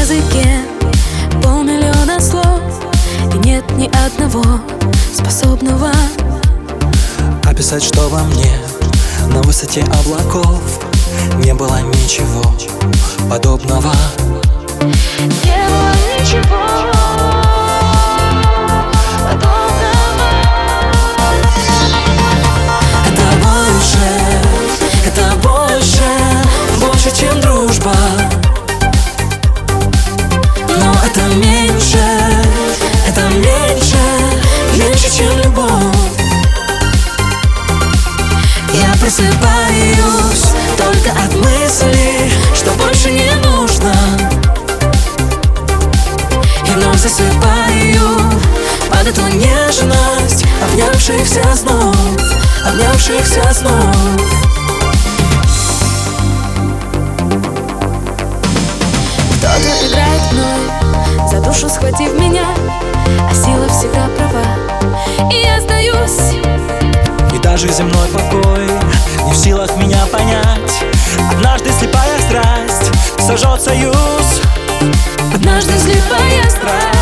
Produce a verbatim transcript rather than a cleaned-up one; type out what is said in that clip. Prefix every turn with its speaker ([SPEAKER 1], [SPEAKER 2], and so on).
[SPEAKER 1] языке полмиллиона слов, и нет ни одного способного
[SPEAKER 2] описать, что во мне на высоте облаков не было ничего подобного.
[SPEAKER 1] Не было ничего подобного.
[SPEAKER 2] Это больше, это больше, больше, чем дружба. Но это меньше, это меньше, меньше, чем любовь. Я просыпаюсь только от мысли, что больше не нужно, и вновь засыпаю под эту нежность обнявшихся снов, обнявшихся снов.
[SPEAKER 1] Кто-то играет мной, за душу схватив меня, а сила всегда права, и я сдаюсь.
[SPEAKER 2] И даже земной покой не в силах меня понять. Однажды слепая страсть сожжет союз.
[SPEAKER 1] Однажды слепая страсть